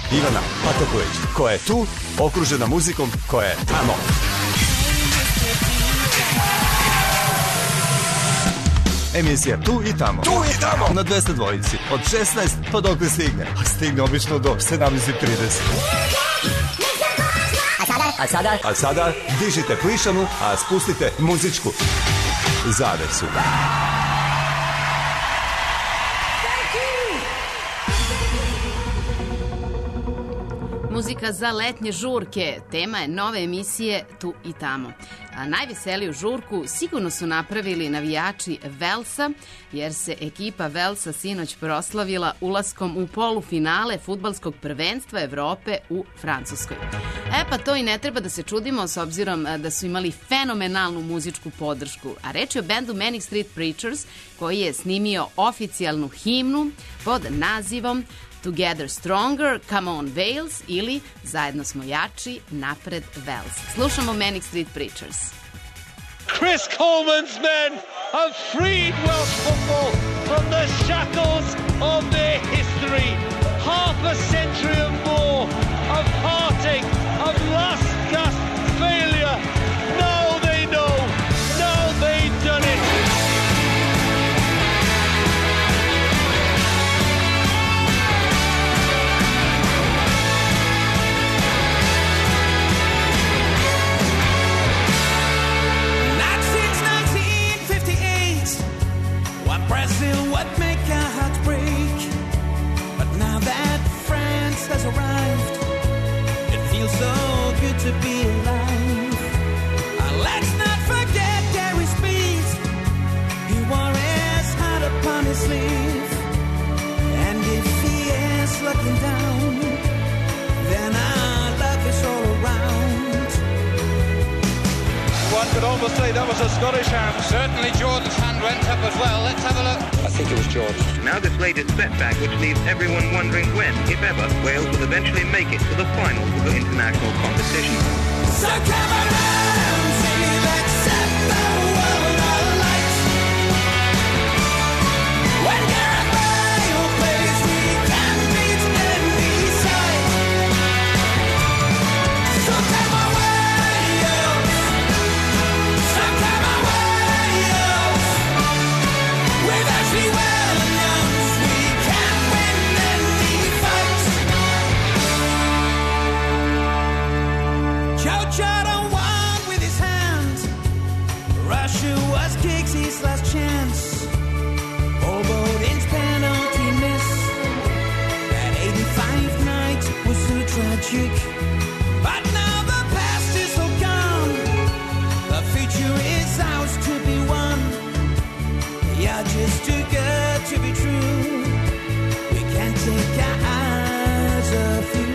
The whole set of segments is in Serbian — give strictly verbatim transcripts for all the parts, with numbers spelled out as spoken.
Ivana Pataković, koja je tu, okružena muzikom koja je tamo. Emisija Tu i tamo. Tu i tamo. Na dvesta dvojici. Od šesnaest pa dokle stigne. A stigne obično do sedamnaest trideset. A sada? A sada? A sada dižite plišanu, a spustite muzičku zavesu. Muzika za letnje žurke, tema je nove emisije Tu i tamo. A najveseliju žurku sigurno su napravili navijači Velsa, jer se ekipa Velsa sinoć proslavila ulaskom u polufinale fudbalskog prvenstva Evrope u Francuskoj. E pa to i ne treba da se čudimo s obzirom da su imali fenomenalnu muzičku podršku. A reč je o bendu Manic Street Preachers koji je snimio oficijalnu himnu pod nazivom Together Stronger, Come on Wales ili Zajedno smo jači, napred Wales. Slušamo Manic Street Preachers. Chris Coleman's men have freed Welsh football from the shackles of their history. Half a century and more of heartache, of last gasp failure. Now they know, now they've done it. Brazil would make our hearts break, but now that France has arrived, it feels so good to be alive. And let's not forget Gary Speed, he wore his heart upon his sleeve, and if he is looking down, then our love is all around. One could almost say that was a Scottish hand. Certainly Jordan's hand went up as well. Let's have a look. I think it was Jordan. Now this latest setback, which leaves everyone wondering when, if ever, Wales will eventually make it to the finals of the international competition. So come around, see, let's set the world alight. When Gareth Bale plays, we can beat any side. So come away, so come away, with Ashley Williams, we can win any fight. Joe Jordan won with his hand. Russia was Giggs's last chance. All Bodin's penalty miss. That eighty-five night was so tragic. But now the past is all gone. The future is ours to be won. You're just too good to be true. We can't take our eyes off you.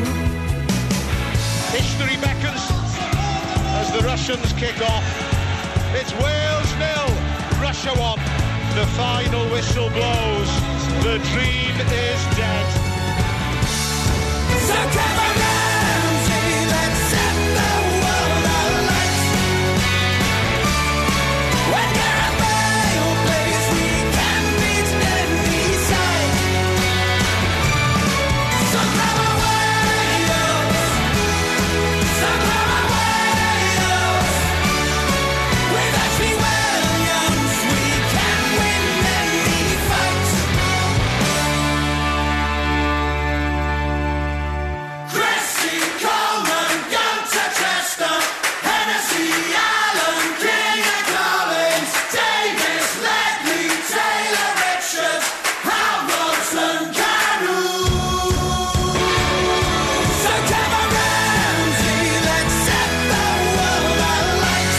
History beckons as the Russians kick off. It's Wales nil, Russia one. The final whistle blows. The dream is dead. So come around, see, let's set the world alight. When Gareth Bale plays, we can beat any side. So come away, so come away, with Ashley Williams, we can win any fight. Chrissy Coleman, Gunter Chester, Hennessy, Allen, King and Collins, Davis, Ledley, Taylor, Richards, Hal Robson, Carew. So come around, see, let's set the world alight.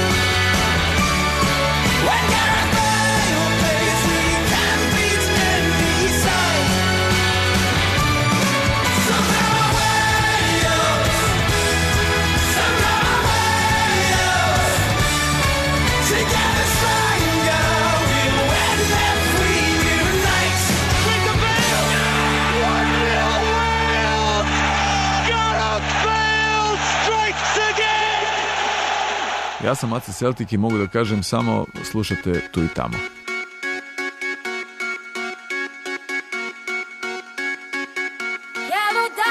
When Gareth Bale plays, we can beat any side. So come away, so come away, together stronger, we'll win if we unite. Gareth Bale strikes again! Ja sam Aca Celtic i mogu da kažem samo slušate Tu i tamo. Chiamo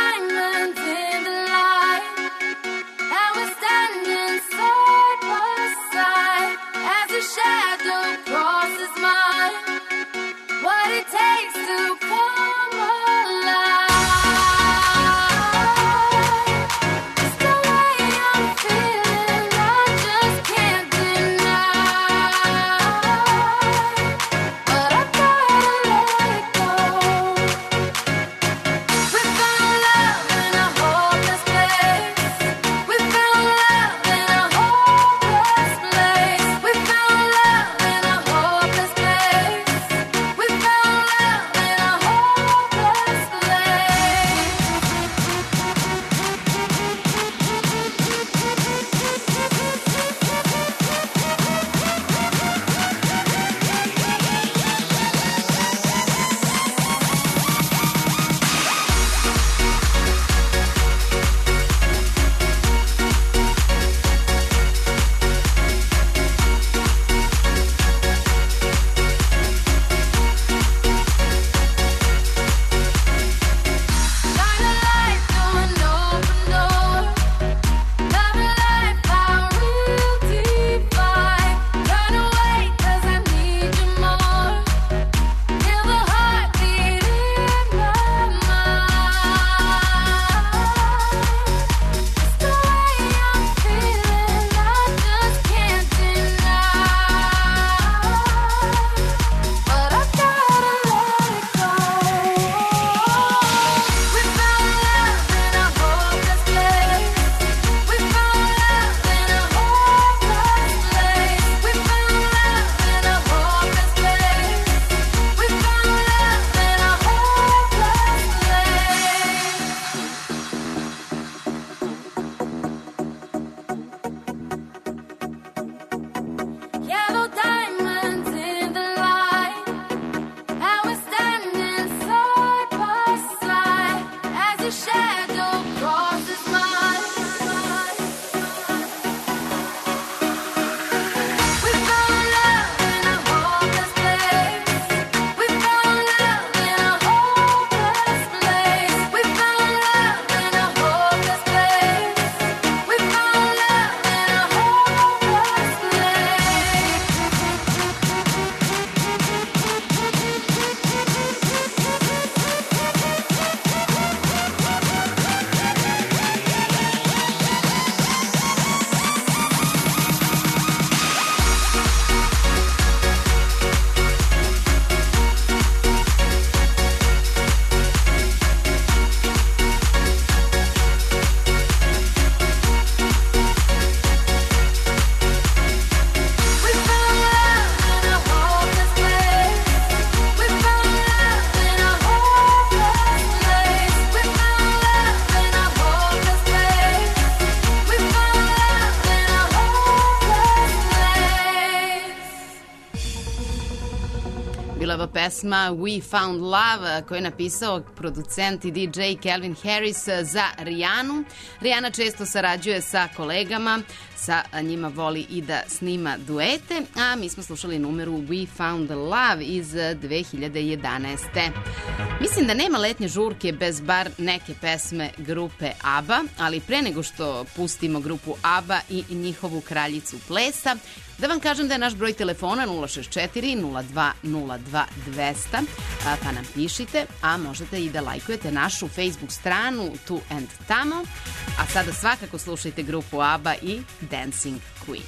Pesma We Found Love koju je napisao producent i D J Calvin Harris za Rijanu. Rijana često sarađuje sa kolegama, sa njima voli i da snima duete, a mi smo slušali numeru We Found Love iz dve hiljade jedanaeste. Mislim da nema letnje žurke bez bar neke pesme grupe ABBA, ali pre nego što pustimo grupu ABBA i njihovu kraljicu plesa, da vam kažem da je naš broj telefona nula šest četiri nula dva nula dva dvesta, pa nam pišite, a možete i da lajkujete našu Facebook stranu Tu and Tamo, a sada svakako slušajte grupu ABBA i Dancing Queen.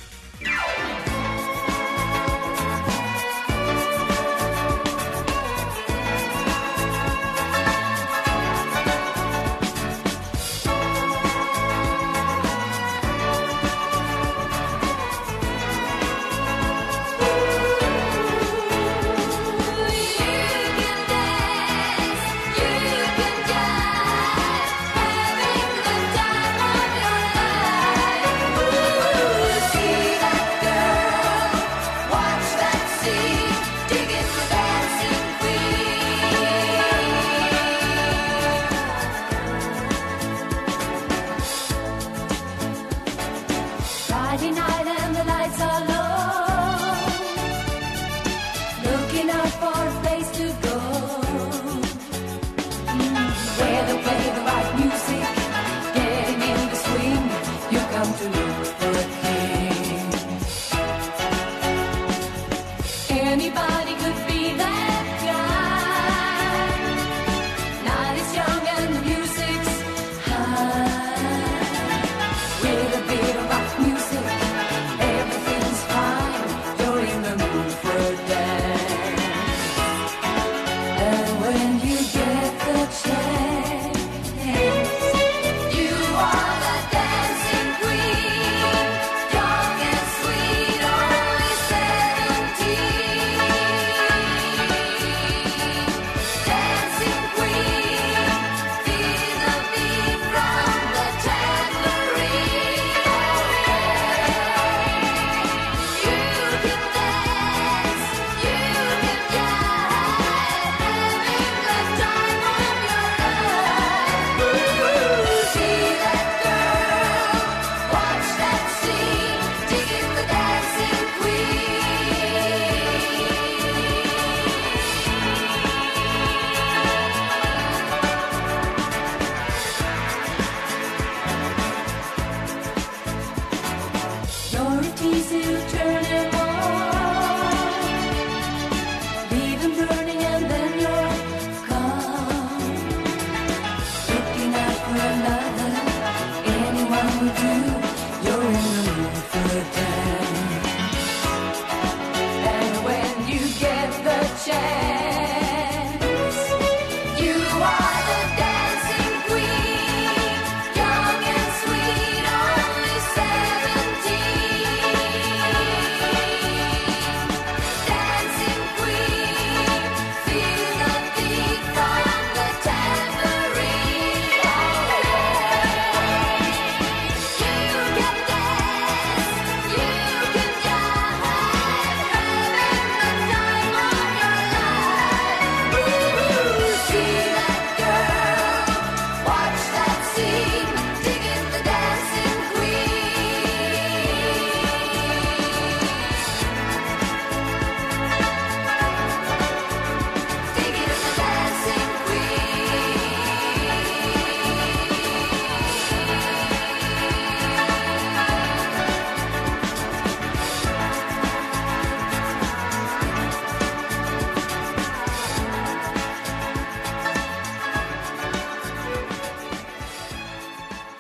See that girl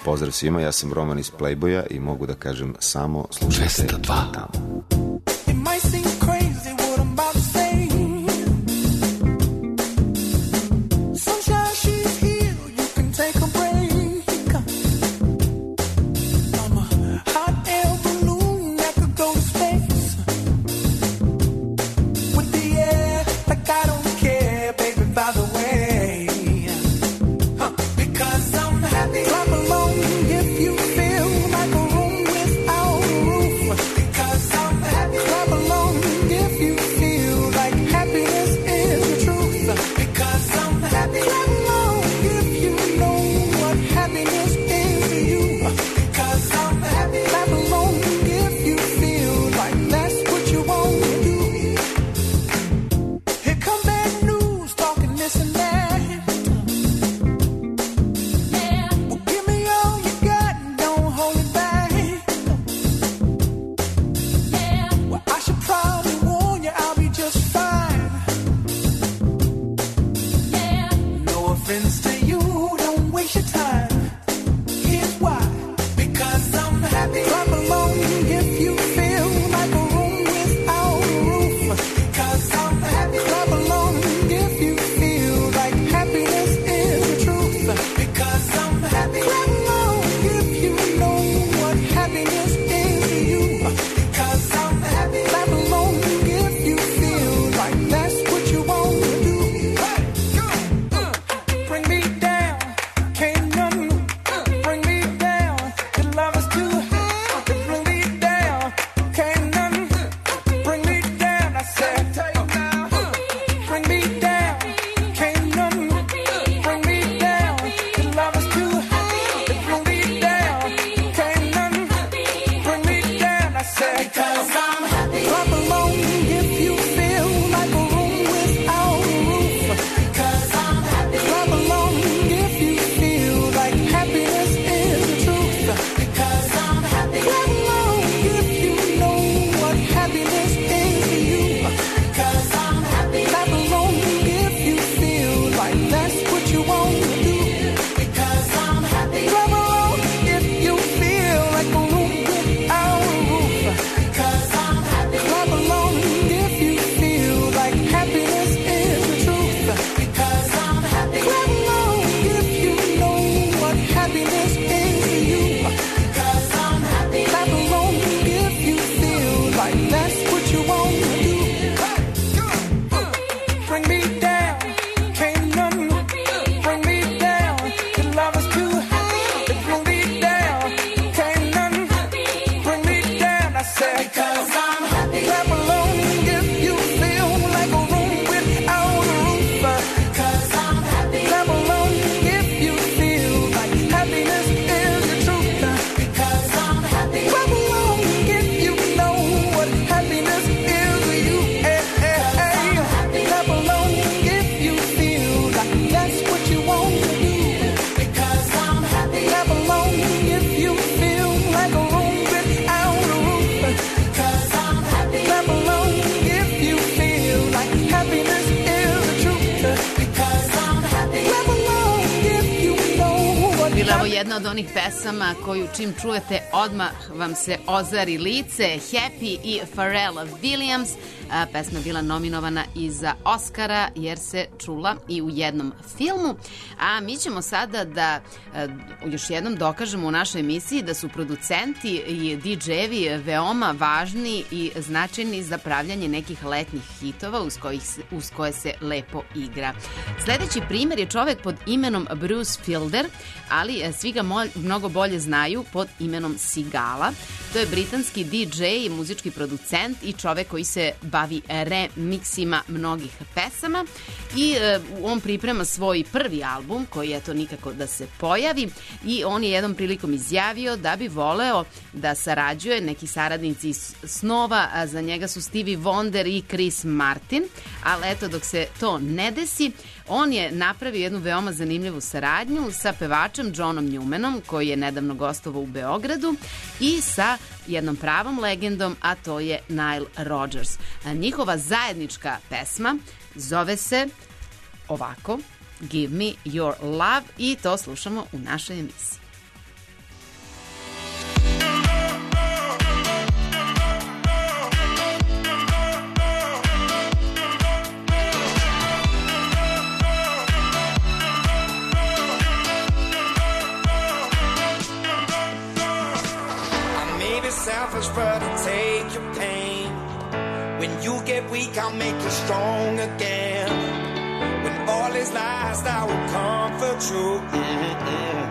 Pozdrav svima, ja sam Roman iz Playboya i mogu da kažem samo slušajte tamo. It might seem crazy what I'm about to say. Sunshine, she's here, you can take a break. I'm a hot air balloon that could go to space. With the air, like I don't care, baby, by the way. Huh. Because I'm happy. Clap along if you feel like a room without a roof. Because I'm happy. Clap along if you feel like happiness is the truth. Because I'm happy. Clap along if you know what happiness is to you. Because I'm happy. Clap along if you feel like that's what you want to do. Here come bad news, talking this and that. Well, give me all you got and don't hold it back. Well, I should probably warn you, I'll be just fine. No offense to you, don't waste your time. Here's why. Because I'm happy. Clap along if you feel like a room without a roof. Because I'm happy. Clap along if you feel like happiness is the truth. Because I'm happy. Clap along if you know what happiness is to you. Because I'm happy. Clap along if you feel like that's what you want to do. Bring me down, can't none bring me down. Your love is too high to bring me down. Can't none bring me down. I said, bring me down, can't none bring me down. Your love is too high to bring me down. Can't none bring me down. I said, because I'm happy. Clap along if you feel like a room without a roof. Because I'm happy. Clap along if you feel like happiness is the truth. Because I'm happy. Clap along if you know what happiness is to you. Because I'm happy. Clap along if you feel like that's what you want to do. Because I'm happy. Clap along if you feel like a room without a roof. Because I'm happy. Clap along if you feel like happiness is the truth. Because I'm happy. Clap along if you know what happiness is to you. Because I'm happy. Clap along if you feel like that's what you want to do. Bring me down, can't none bring me down. Your love is too high to bring me down. Can't none bring me down. I said, because I'm happy. Clap along if you feel like a room without a roof. Because I'm happy. Clap along if you feel like happiness is the truth. Because I'm happy. Clap along if you know what happiness is to you. Hey, hey, hey. Clap along if you feel like that's what you want to do. Because I'm happy. Clap along if you feel like a room without a roof. Because I'm happy. Clap along if you feel like happiness is the truth. Because I'm happy. Clap along if you know what Bila ovo jedna od onih pesama koju čim čujete odmah vam se ozari lice. Happy i Pharrell Williams. A, pesma je bila nominovana i za Oscara jer se čula i u jednom filmu. A mi ćemo sada da a, još jednom dokažemo u našoj emisiji da su producenti i didžejevi veoma važni i značajni za pravljanje nekih letnjih hitova uz, kojih se, uz koje se lepo igra. Sledeći primer je čovek pod imenom Bruce Fielder, ali a, svi ga mo mnogo bolje znaju pod imenom Sigala. To je britanski didžej i muzički producent i čovek koji se bavi remiksima mnogih pesama i e, on priprema svoj prvi album koji eto nikako da se pojavi i on je jednom prilikom izjavio da bi voleo da sarađuje neki saradnici iz snova, a za njega su Stevie Wonder i Chris Martin, ali eto dok se to ne desi, on je napravio jednu veoma zanimljivu saradnju sa pevačem Johnom Newmanom koji je nedavno gostovao u Beogradu i sa jednom pravom legendom, a to je Nile Rodgers. A njihova zajednička pesma zove se ovako Give Me Your Love i to slušamo u našoj emisiji. selfish, but I'll take your pain. When you get weak, I'll make you strong again. When all is lost, I will comfort you. Mm-hmm.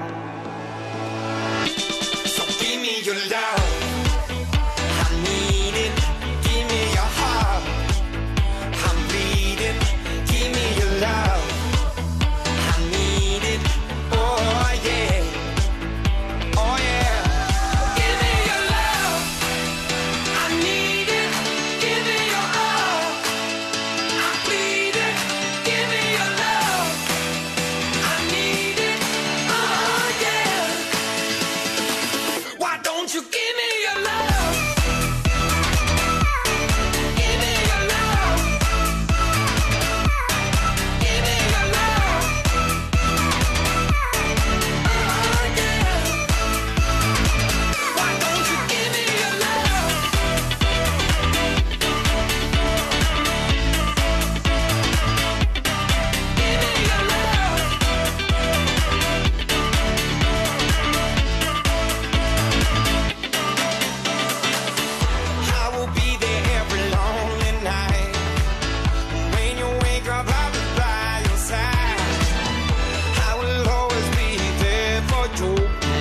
So give me your love, I need it. Give me your heart, I'm bleeding. Give me your love, I need it. Oh yeah, oh yeah. Give me your love, I need it. Give me your all, I'm bleeding. Give me your love, I need it. Oh yeah. Why don't you give me your love? Give me your love. Give me your love. Oh yeah. Why don't you give me your love? Give me your love. I will be there every lonely night. When you wake up, I'll be by your side. I will always be there for you.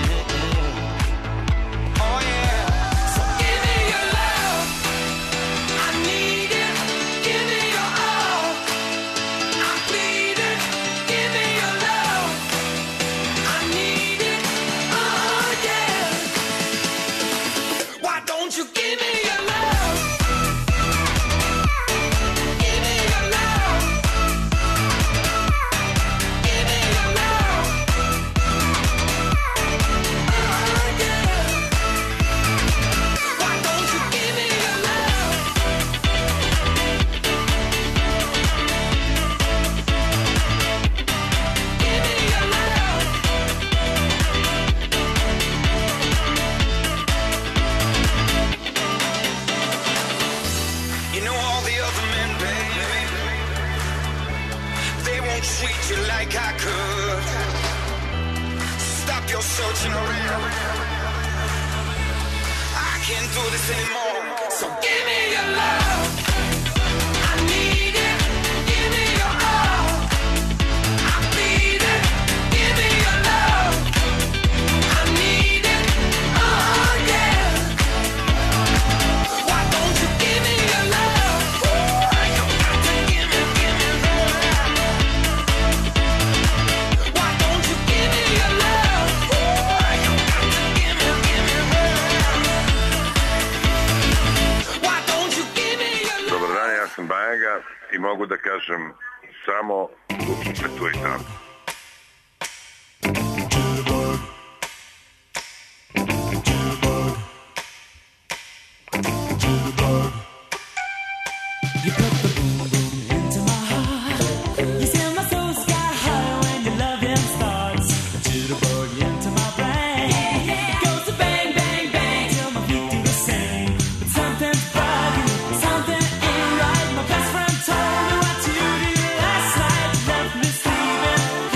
Oh yeah. So give me your love, I need it. Give me your all, I'm bleeding. Give me your love, I need it. Oh yeah. Why don't you give me your love? Give me your love. Give me your love. Oh yeah. Why don't you give me your love? Give me your love. You know all the other men, baby, they won't treat you like I could. Stop your searching around, I can't do this anymore. So give me your love, I need it. Give me your all, I'm bleeding. Give me your love, I need it. Oh yeah. Why don't you give me your love? You got to give me, give me love. Why don't you give me your love? You got to give me, give me love. Why don't you give me your love? Dobar dan, ja sam Bajaga i mogu da kažem samo slušajte tu i tamo. You put the boom boom into my heart. You send my soul sky high when your loving starts. Jitterbug into my brain. It goes to bang bang bang till my feet do the same. But something's bugging, something ain't right. My best friend told me what you did last night. You left me sleeping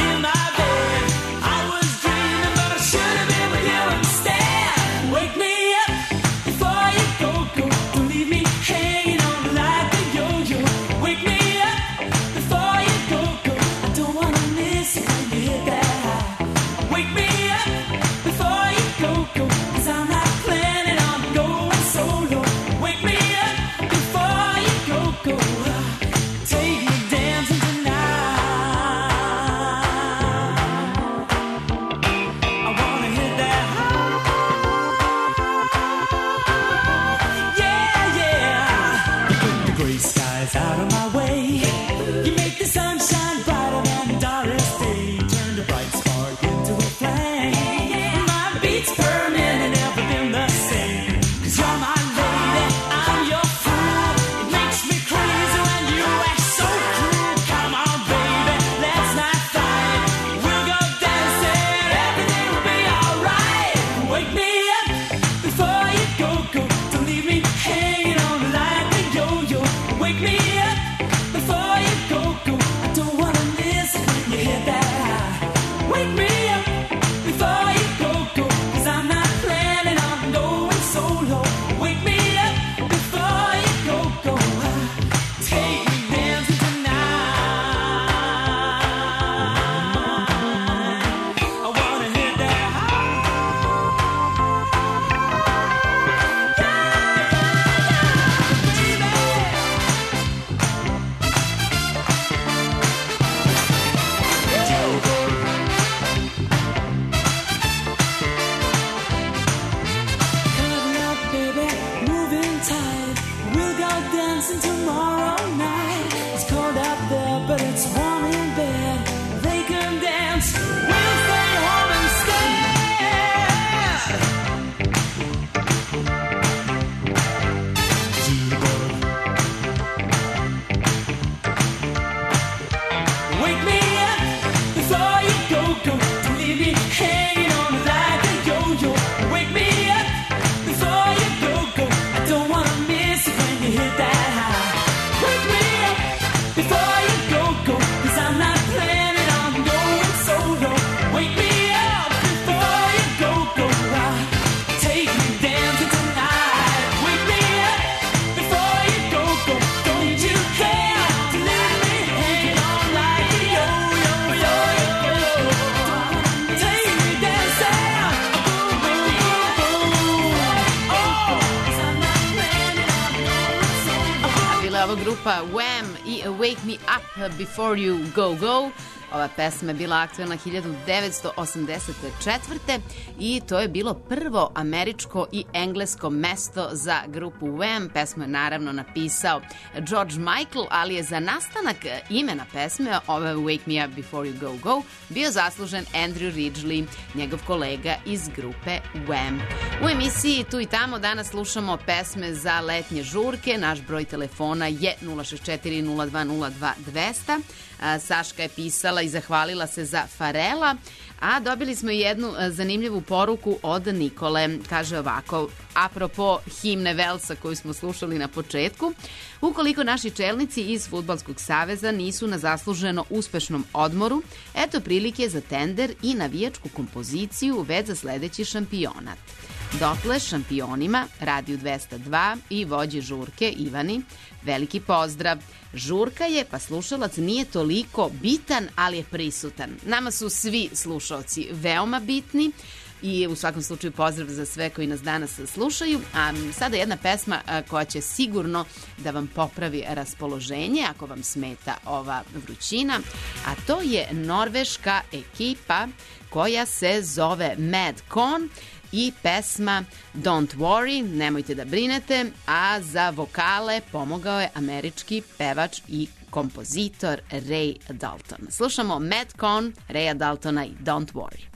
grupa Wham i Wake Me Up Before You Go Go. Ova pesma je bila aktuelna hiljadu devetsto osamdeset četvrte i to je bilo prvo američko i englesko mesto za grupu Wham. Pesmu je naravno napisao George Michael, ali je za nastanak imena pesme, ove Wake Me Up Before You Go Go, bio zaslužen Andrew Ridgeley, njegov kolega iz grupe Wham. U emisiji Tu i tamo danas slušamo pesme za letnje žurke. Naš broj telefona je nula šest četiri nula dva nula dva dvesta. Saška je pisala i zahvalila se za Farela, a dobili smo jednu zanimljivu poruku od Nikole. Kaže ovako, apropo himne Velsa koju smo slušali na početku: ukoliko naši čelnici iz Fudbalskog saveza nisu na zasluženo uspešnom odmoru, eto prilike za tender i navijačku kompoziciju već za sledeći šampionat. Dotle šampionima, Radio dvesta dva i vođi žurke Ivani, veliki pozdrav. Žurka je, pa slušalac nije toliko bitan, ali je prisutan. Nama su svi slušalci veoma bitni i u svakom slučaju pozdrav za sve koji nas danas slušaju. A sada jedna pesma koja će sigurno da vam popravi raspoloženje ako vam smeta ova vrućina, a to je norveška ekipa koja se zove Mad Con i pesma Don't Worry, nemojte da brinete, a za vokale pomogao je američki pevač i kompozitor Ray Dalton. Slušamo Mad Con, Raya Daltona i Don't Worry.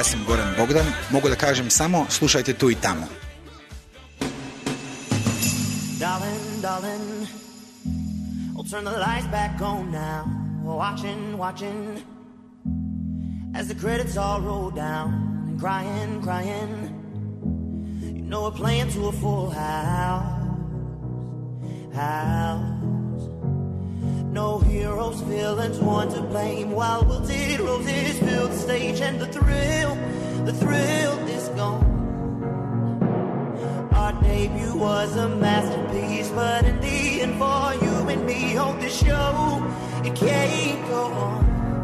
sam Goran Bogdan. Mogu da kažem samo slušajte Tu i tamo. Darling, darling, I'll turn the lights back on now. Watching, watching, as the credits all roll down. And crying, crying, you know we're playing to a full house. House. No heroes, villains, one to blame. While wilted roses fill the stage, and the thrill, the thrill is gone. Our debut was a masterpiece, but in the end, for you and me on this show, it can't go on.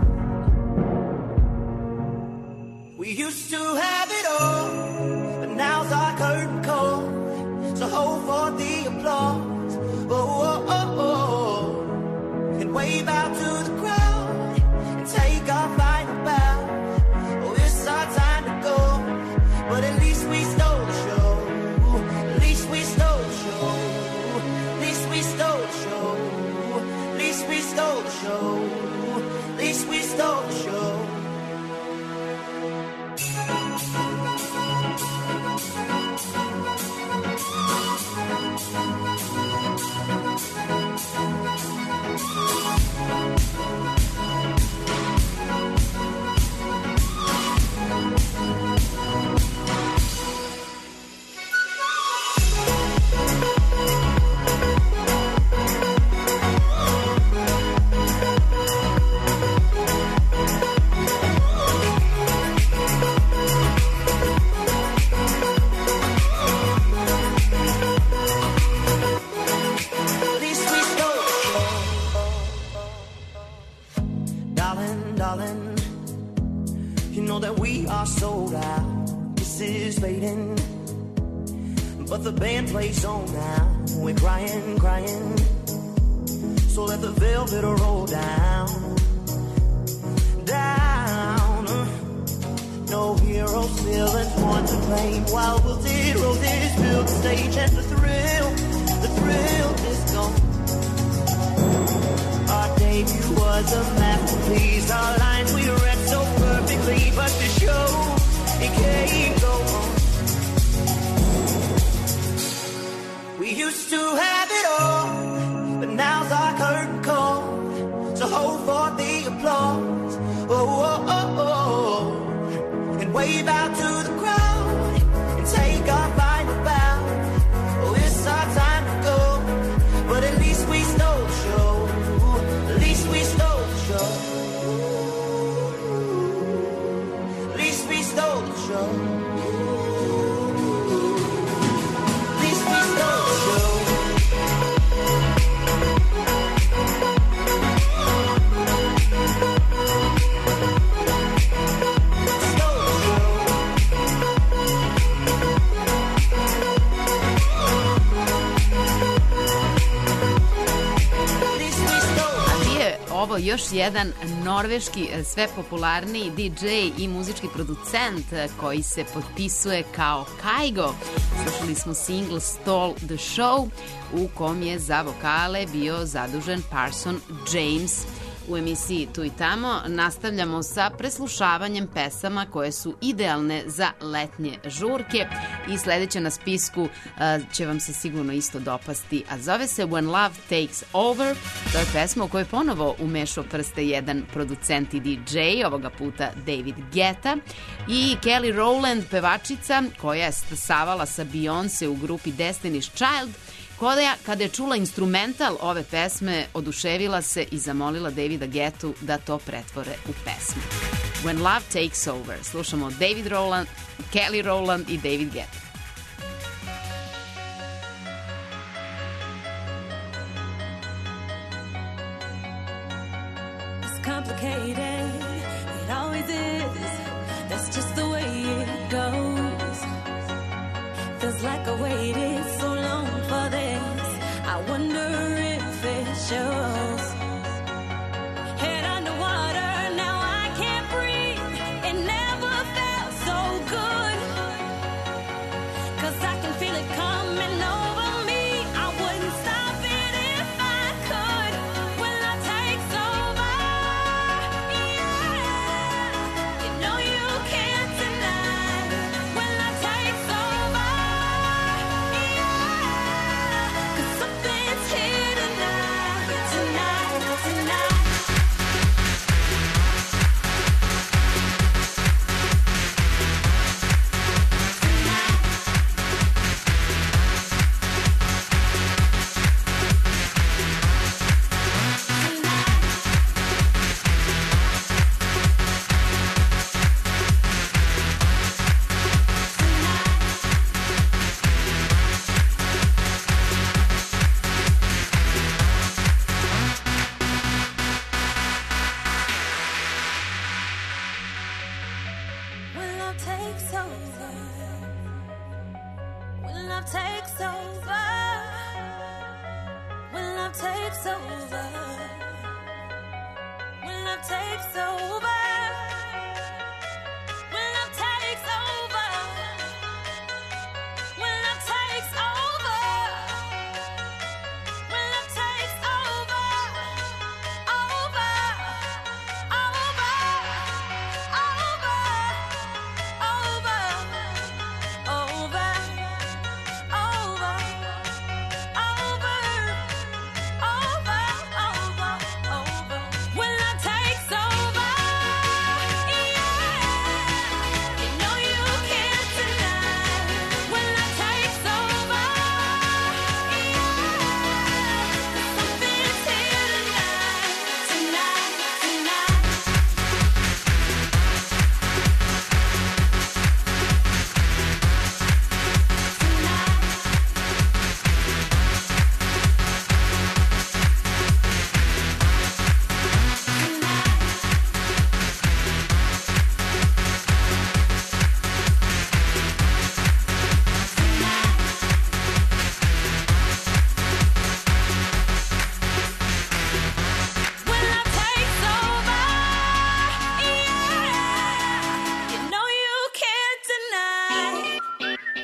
We used to have it all, but now's our curtain call. So hold for the applause, oh, oh, oh, oh, and wave out to the crowd and take our final bow. Oh, it's our time to go, but at least we stole the show. At least we stole the show. At least we stole the show. At least we stole the show. At least we stole the show. Sold out, this is fading, but the band plays on now. We're crying, crying, so let the velvet roll down, down. No heroes, villains, one to blame. While wilted roses fill the stage, and the thrill, the thrill is gone. Our debut was a masterpiece. Our lines we read so perfectly, but the show, it can't go on. We used to have it all, but now's our curtain call. So hold for the applause, oh, oh, oh, oh, and wave out to the crowd and take our final bow. Oh, it's our time to go, but at least we stole the show. At least we stole the show. At least we stole the show. At least we stole the show. Ovo još jedan norveški sve popularniji D J i muzički producent koji se potpisuje kao Kygo. Slušali smo single Stole the Show u kom je za vokale bio zadužen Parson James. U emisiji Tu i tamo nastavljamo sa preslušavanjem pesama koje su idealne za letnje žurke i sledeća na spisku uh, će vam se sigurno isto dopasti, a zove se When Love Takes Over. To je pesma u kojoj ponovo umešao prste jedan producent i D J, ovoga puta David Guetta, i Kelly Rowland, pevačica koja je stasavala sa Beyoncé u grupi Destiny's Child, koja kada je čula instrumental ove pesme oduševila se i zamolila Davida Guettu da to pretvore u pesmu. When Love Takes Over. Slušamo David Rowland, Kelly Rowland i David Guetta. It's complicated, it always is. That's just the way it goes. Feels like I waited so long for this. I wonder if it shows. Head underwater, now I can't breathe. It never felt so good. 'Cause I can feel it coming over me. I wouldn't stop it if I could. When love takes over, yeah.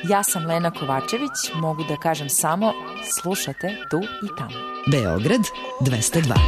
Ja sam Lena Kovačević, mogu da kažem samo slušate tu i tamo. Beograd dvesta dva.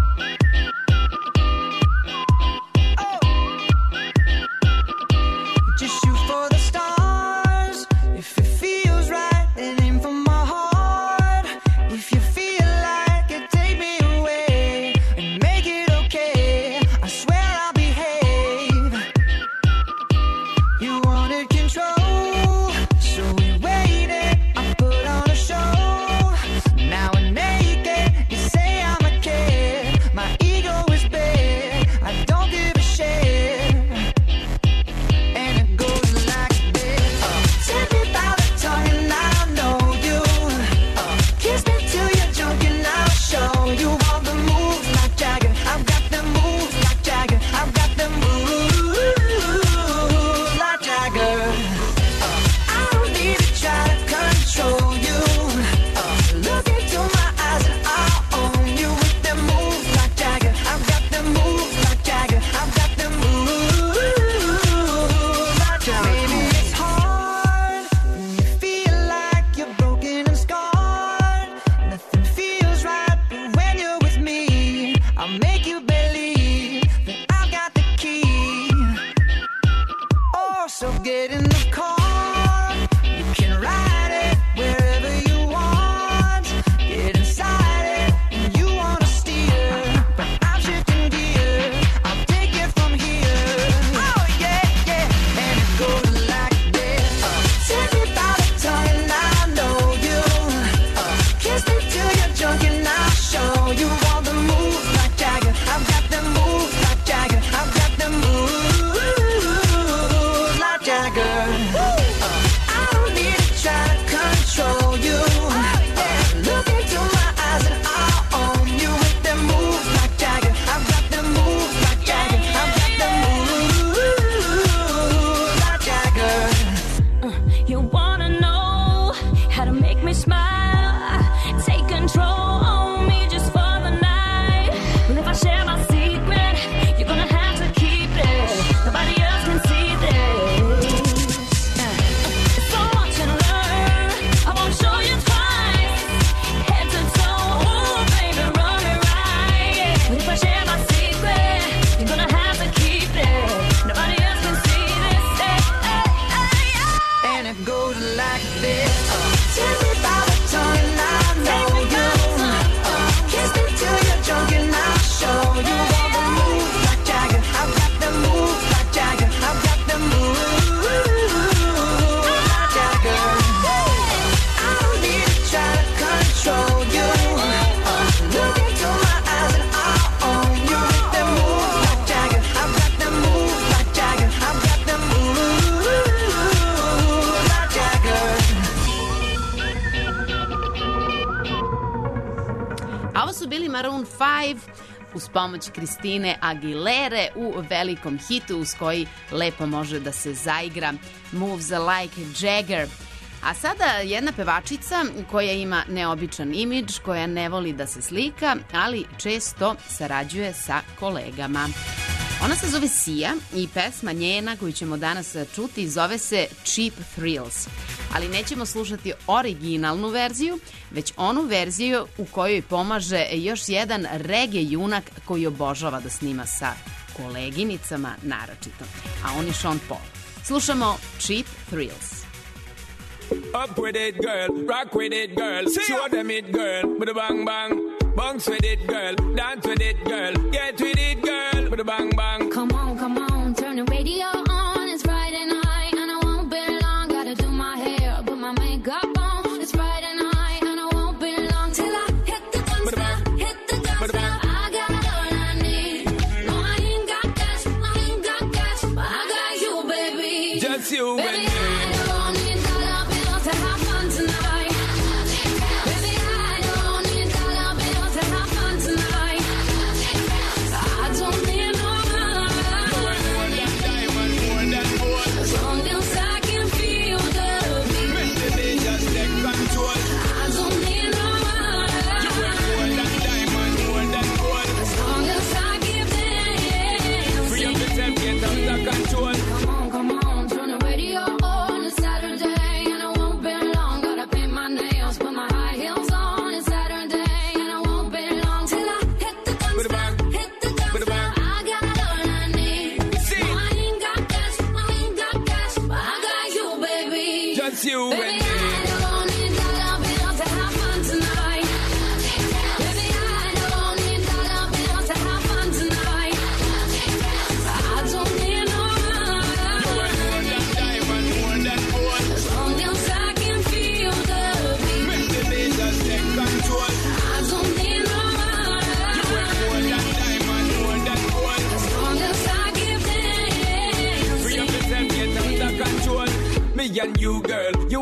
uz pomoć Kristine Aguilere u velikom hitu uz koji lepo može da se zaigra Moves Like Jagger. A sada jedna pevačica koja ima neobičan imidž, koja ne voli da se slika, ali često sarađuje sa kolegama. Ona se zove Sia i pesma njena koju ćemo danas čuti zove se Cheap Thrills. Ali nećemo slušati originalnu verziju, već onu verziju u kojoj pomaže još jedan reggae junak koji obožava da snima sa koleginicama naročito, a on je Sean Paul. Slušamo Cheap Thrills. Up with it, girl. Rock with it, girl. Show them it, girl. With a bang bang. Bounce with it, girl. Dance with it, girl. Get with it, girl. With a bang bang. Come on, come on. Turn the radio on. It's Friday night and I won't be long. Gotta do my hair, put my makeup on. It's Friday night and I won't be long till I hit the dance floor. Hit the dance floor. I got all I need. No, I ain't got cash. I ain't got cash, but I got you, baby. Just you, baby. baby.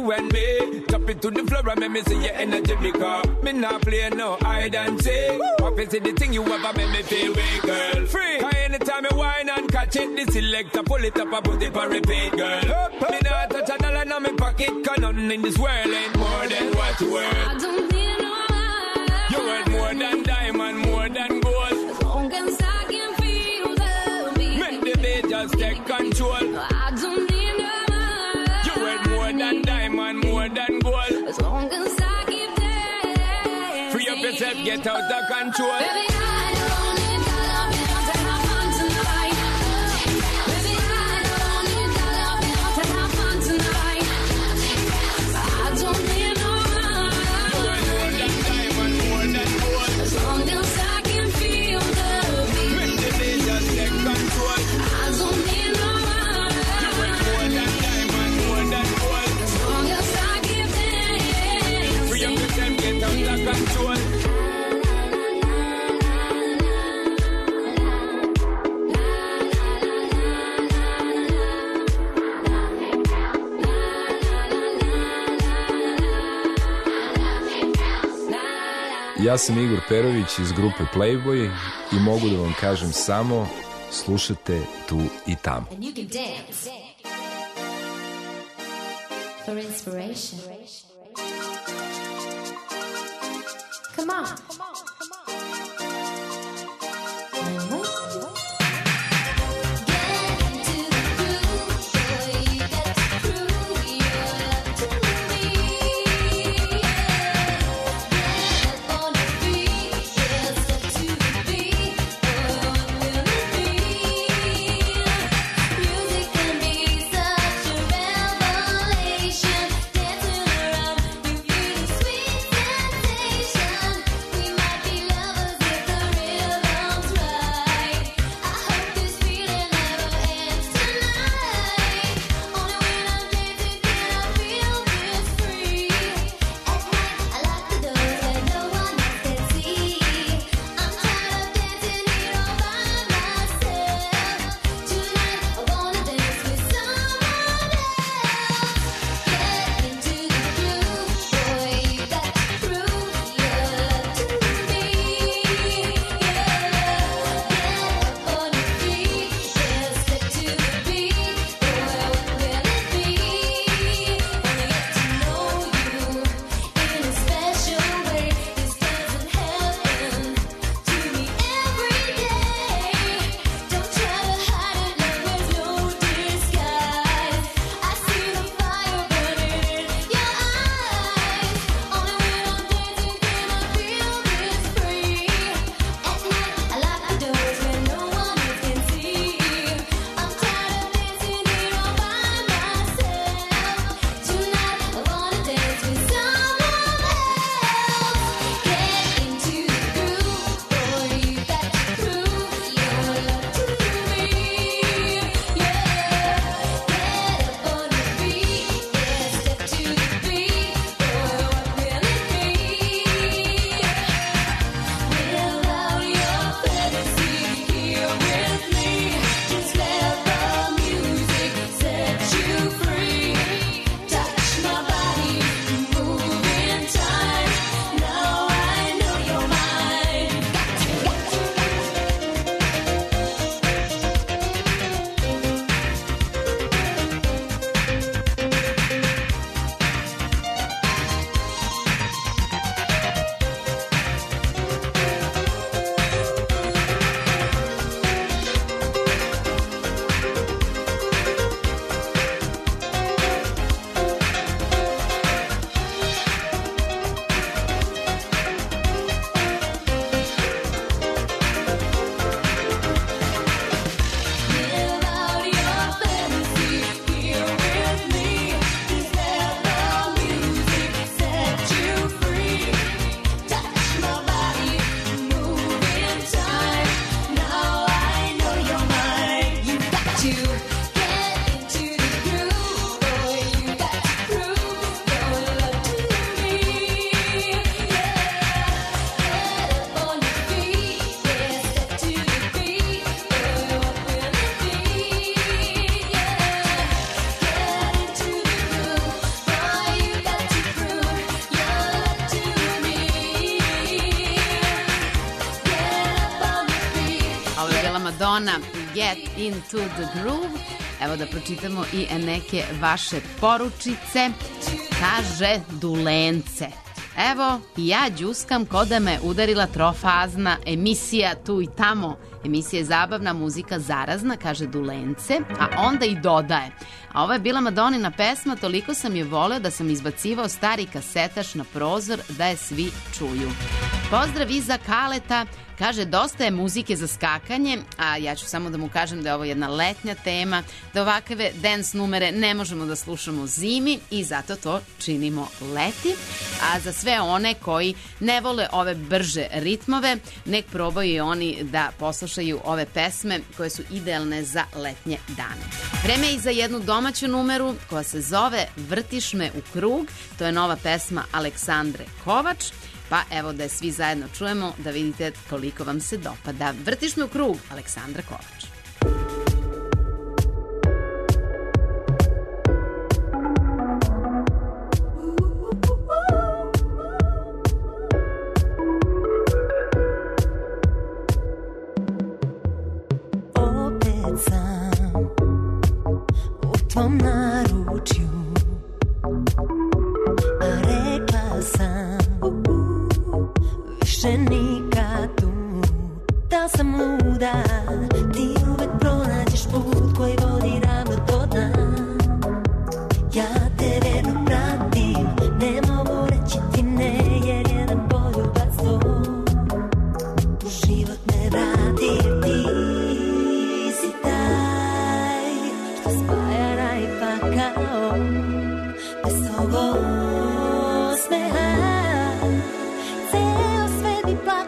you and me. Drop it to the floor and make me see your energy because me not play no hide and seek. What is it the thing you ever make me feel way, girl? Free. Cause anytime you whine and catch it, the selector pull it up and put it on repeat, girl. Up, up. Me not touch a dollar in my pocket, cause nothing in this world ain't more than what you worth. I don't need no life. You worth more than diamond, more than gold. As long as I can feel the beat. Make the beat just take control. I don't need no life. You worth more than diamond, more than gold. As long as I keep dancing. Free up yourself, get out of control. Baby, I don't need dollar bills to have fun tonight. Baby, I don't need dollar bills to have fun tonight. I don't need no money. More than diamond, more than gold. As long as I can feel the beat. Make the beat just take control. I don't need no money. You worth more than diamond, more than gold. As long as I keep dancing. Free up yourself, get out of control. Ja sam Igor Perović iz grupe Playboy i mogu da vam kažem samo slušate tu i tamo. And you can dance for inspiration. Come on. Dancing around, you feel the sweet sensation. We Madonna, Get Into the Groove. Evo da pročitamo i neke vaše poručice. Kaže Dulence. Evo, ja đuskam ko da me udarila trofazna emisija tu i tamo. Emisija je zabavna, muzika zarazna, kaže Dulence, a onda i dodaje. A ovo je bila Madonina pesma, toliko sam je voleo da sam izbacivao stari kasetaš na prozor da je svi čuju. Pozdrav iza Kaleta, kaže dosta je muzike za skakanje, a ja ću samo da mu kažem da je ovo jedna letnja tema, da ovakve dance numere ne možemo da slušamo zimi i zato to činimo leti. A za sve one koji ne vole ove brže ritmove, nek probaju i oni da poslušaju ove pesme koje su idealne za letnje dane. Vreme je i za jednu domaću numeru koja se zove Vrtiš me u krug, to je nova pesma Aleksandre Kovač. Pa evo da je svi zajedno čujemo da vidite koliko vam se dopada. Vrtiš me u krug, Aleksandra Kovač. Opet sam u tvom naručju, a rekla sam više nikad tu, da sam luda, ti uvek pronađeš put koji vodi ravno do dna. Ja te verno pratim, ne mogu reći ti ne, jer jedan poljubactvo u život me vrati. Ti si taj što spaja raj pa kao bez tvog osmeha ceo svet bi pa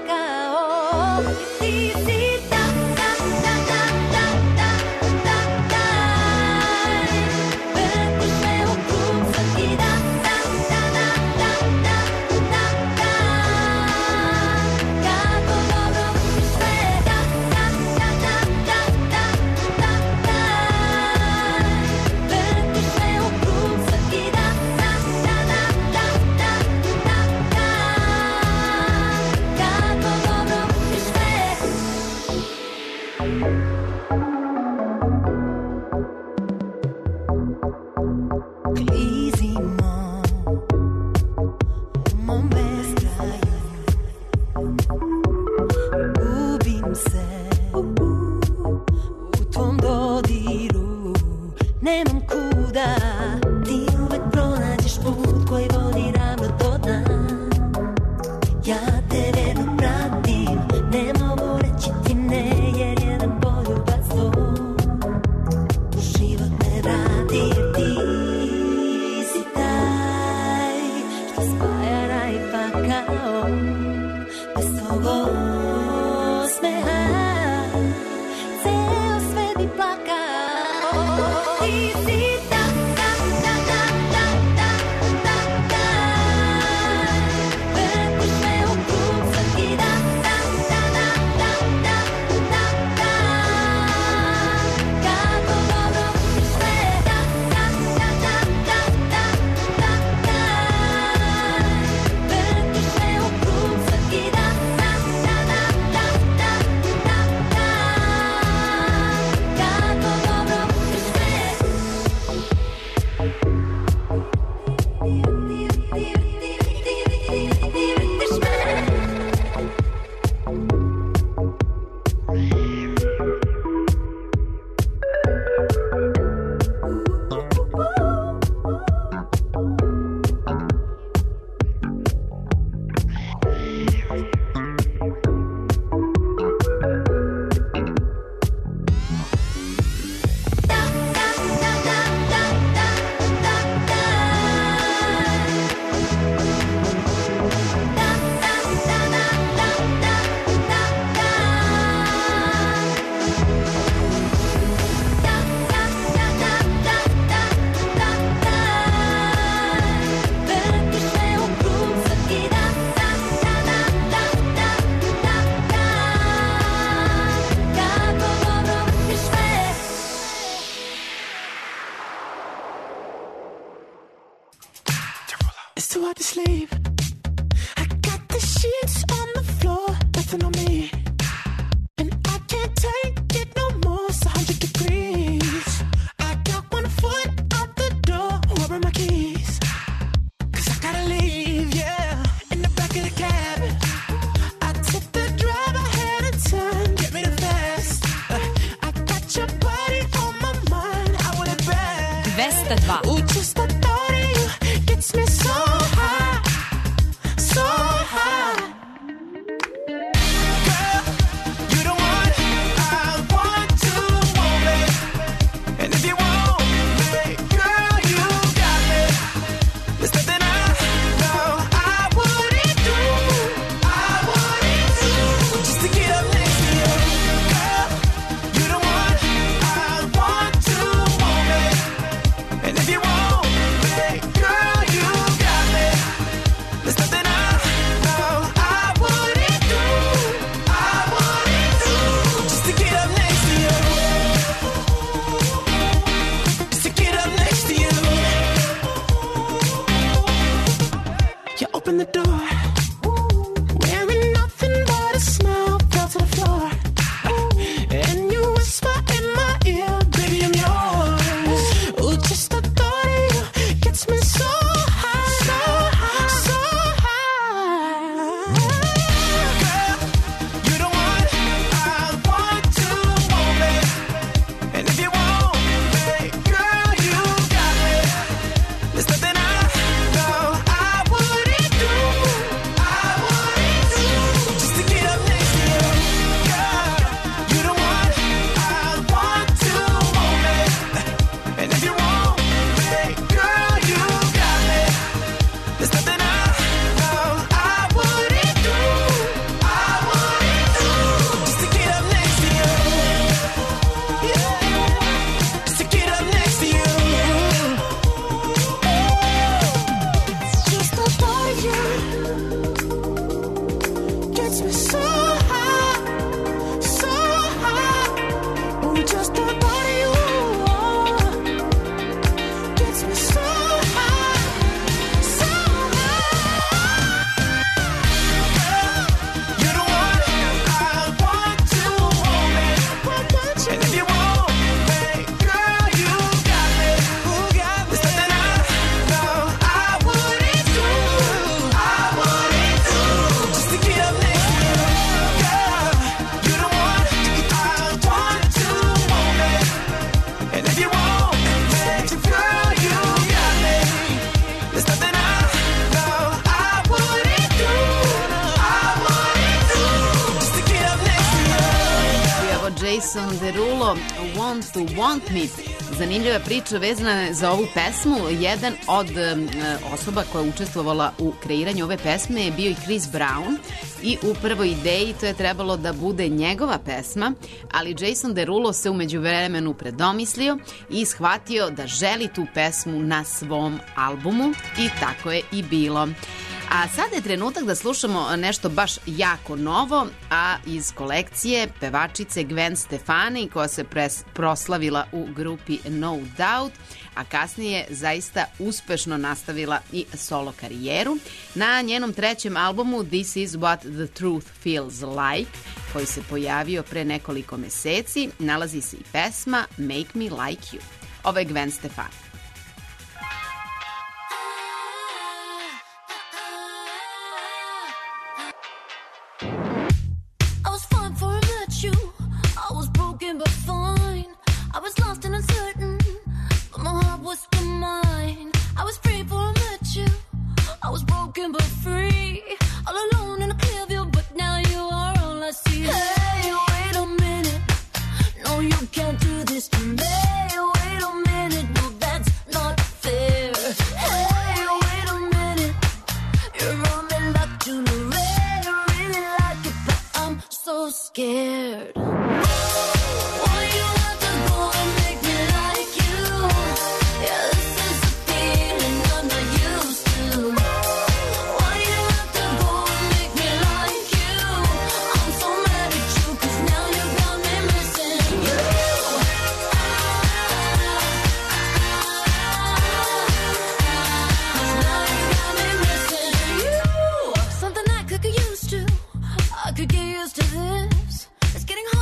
dvesta dva. Just the thought of you gets me so high, so high. Girl, you the one I want to want me. And if you want me, girl, you got me. There's nothing I know I wouldn't do, I wouldn't do, just to get up next to you. Girl, you the one I want to want me. And if you want me, girl, you got me. There's nothing I know I wouldn't do, I wouldn't do, just to get up next to you. Just to get up next to you. You open the door, wearing nothing but a smile, fell to the floor. And you whisper in my ear, baby, I'm yours. Ooh, just the thought of you gets me so high, so high, so high. Girl, you the one I want to want me. And if you want me, girl, you got me. There's nothing I know I wouldn't do, I wouldn't do, just to get up next to you. Girl, you the one I want to want me. And if you want me, girl, you got me. There's nothing I know I wouldn't do, I wouldn't do, just to get up next to you. Yeah, just to get up next to you. Just the thought of you gets me so high, so high. Ooh, just the thought of you gets me so high, so high. Girl, you're the one I want to want me. And if you want me, girl, you got me. There's nothing I know I wouldn't do, I wouldn't do, just to get up next to you. Girl, you're the one I want to want me. And if you want me, girl, you got me. There's nothing I know I wouldn't do, I wouldn't do, just to get up next to you. Evo Jason Derulo, Want to Want Me. Zanimljiva priča vezana je za ovu pesmu. Jedan od e, osoba koja je učestvovala u kreiranju ove pesme je bio i Chris Brown i u prvoj ideji to je trebalo da bude njegova pesma, ali Jason Derulo se umeđu vremenu predomislio i shvatio da želi tu pesmu na svom albumu i tako je i bilo. A sada je trenutak da slušamo nešto baš jako novo, a iz kolekcije pevačice Gwen Stefani koja se pres, proslavila u grupi No Doubt, a kasnije zaista uspešno nastavila i solo karijeru. Na njenom trećem albumu This Is What the Truth Feels Like, koji se pojavio pre nekoliko meseci, nalazi se i pesma Make Me Like You. Ovo je Gwen Stefani. I was fine before I met you. I was broken but fine. I was lost and uncertain, but my heart was still mine. I was free before I met you. I was broken but free. All alone in a clear view, but now you are all I see. Hey, wait a minute. No, you can't do this to me. Wait a minute. No, that's not fair. Hey, wait a minute. You're on me like Julie. I really like it, but I'm so scared. Why you have to go and make me like you? Yeah, this is a feeling I'm not used to. Why you have to go and make me like you? I'm so mad at you, 'cause now you got me missing you. 'Cause now you got me missing you. Something I could get used to. I could get used to this. It's getting hard.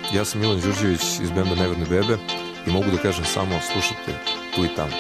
Ja sam Milan Đurđević iz benda Neverne bebe i mogu da kažem samo slušajte tu i tamo.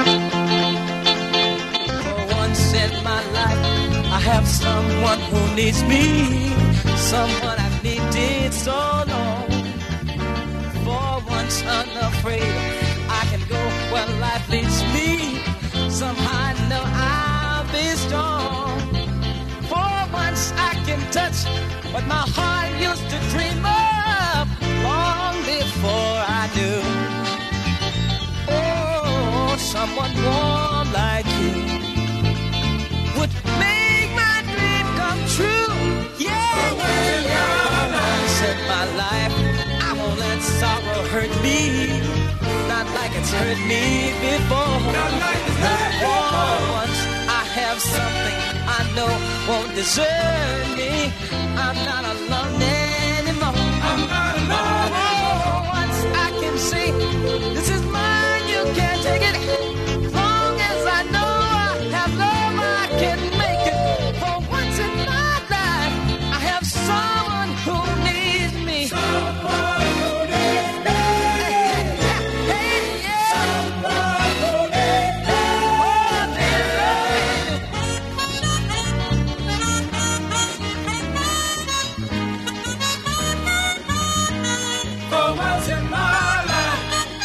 For once in my life I have someone who needs me, someone I've needed so long. For once unafraid I can go where life leads me, somehow I know I'll be strong. For once I can touch what my heart used to dream of long before I knew. Oh, someone warm like you would make my dream come true. Yeah, yeah, yeah. Once in my life I won't let sorrow hurt me, not like it's hurt me before. Not like it's hurt me before. Once I have something I know won't desert me, I'm not alone anymore. I'm not alone anymore. Oh, once I can say, this is mine, you can't take it. As long as I know I have love, I can make it. For once in my life, I have someone who needs me. Someone who needs me. Hey, hey, hey, yeah. Someone who needs me. Oh, for once in my life.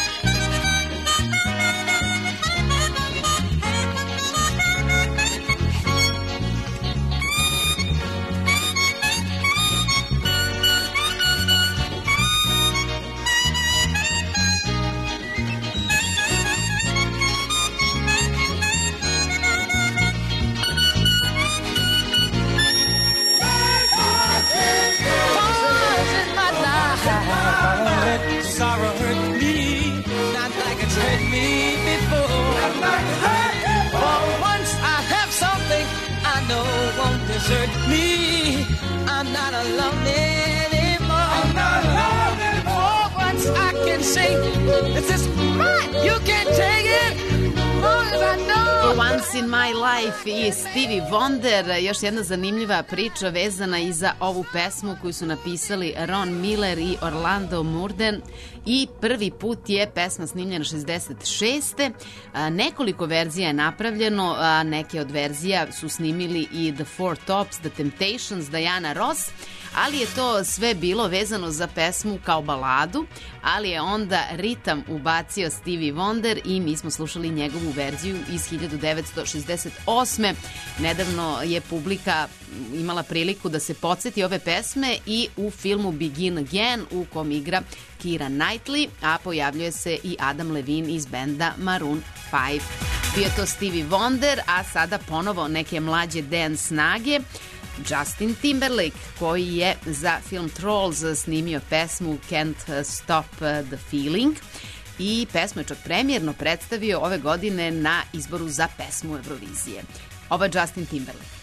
Once in my life, let sorrow hurt me, not like it's hurt me before. Not like it's hurt me before. For once I have something I know won't desert me. I'm not alone anymore. I'm not alone anymore. For once I can say, this is mine, you can't take it. As long as I know. Once in my life i Stevie Wonder. Još jedna zanimljiva priča vezana i za ovu pesmu koju su napisali Ron Miller i Orlando Murden. I prvi put je pesma snimljena šezdeset šeste. A, nekoliko verzija je napravljeno, a neke od verzija su snimili i The Four Tops, The Temptations, Diana Ross, ali je to sve bilo vezano za pesmu kao baladu, ali je onda ritam ubacio Stevie Wonder i mi smo slušali njegovu verziju iz hiljadu devetsto šezdeset osme. Nedavno je publika imala priliku da se podsjeti ove pesme i u filmu Begin Again u kom igra Keira Knightley, a pojavljuje se i Adam Levine iz benda Maroon five. Bio je to Stevie Wonder, a sada ponovo neke mlađe dance snage. Justin Timberlake, koji je za film Trolls snimio pesmu Can't Stop the Feeling i pesmu je čak premijerno predstavio ove godine na izboru za pesmu Eurovizije. Ovo je Justin Timberlake.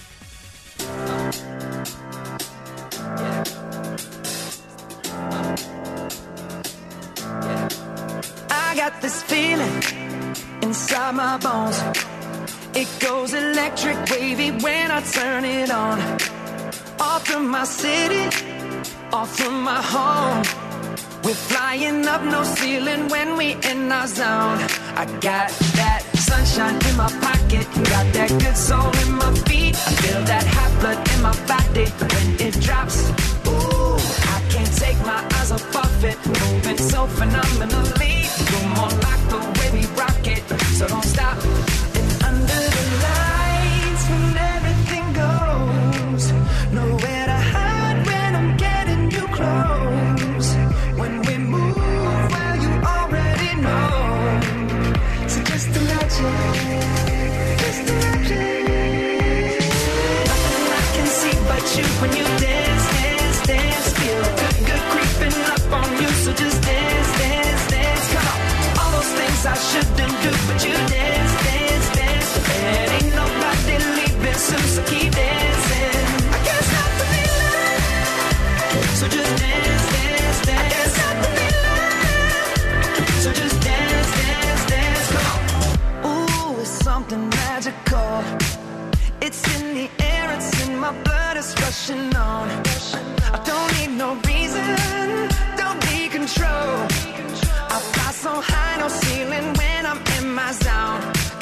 I got this feeling inside my bones. It goes electric wavy when I turn it on. Off from my city, off from my home. We're flying up no ceiling when we in our zone. I got that sunshine in my pocket, got that good soul in my feet. I feel that hot blood in my body when it drops. Ooh, I can't take my eyes off of it, moving so phenomenally. You're more like the way we rock it, so don't stop. And under the lights when everything goes, nowhere to hide when I'm getting you close. When we move, well you already know. So just imagine, just imagine. Nothing I can see but you when you dance, dance, dance. Feel good, good creeping up on you. So just dance, dance, dance. Come on, all those things I shouldn't do, but you dance, dance, dance. And ain't nobody leaving soon, so keep dancing. I can't stop the feeling, so just dance, dance, dance. I can't stop the feeling, so just dance, dance, dance. Come on. Ooh, it's something magical. It's in the air, it's in my blood, it's rushing on. I don't need no reason, don't need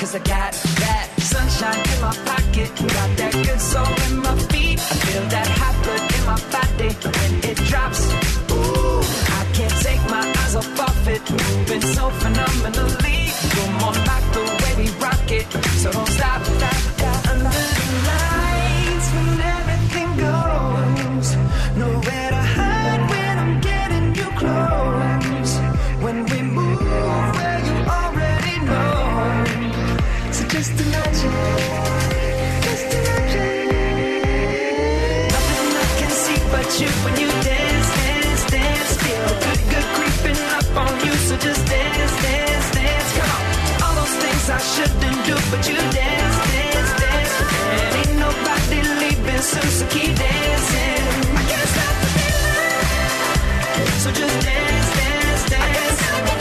'cause I got that sunshine in my pocket, got that good soul in my feet. I feel that hot blood in my body when it drops. Ooh, I can't take my eyes off of it, moving so phenomenally. You're more like the way we rock it, so don't stop, stop, stop. Under the lights when everything goes, nowhere to hide when I'm getting you close. When we move where you already know, so just imagine, just imagine. Nothing I can see but you when you dance, dance, dance. Feel good, good creeping up on you, so just dance, dance, dance. Come on, all those things I shouldn't do, but you dance, dance, dance. And ain't nobody leaving soon, so keep dancing. I can't stop the feeling, so just dance, dance, dance.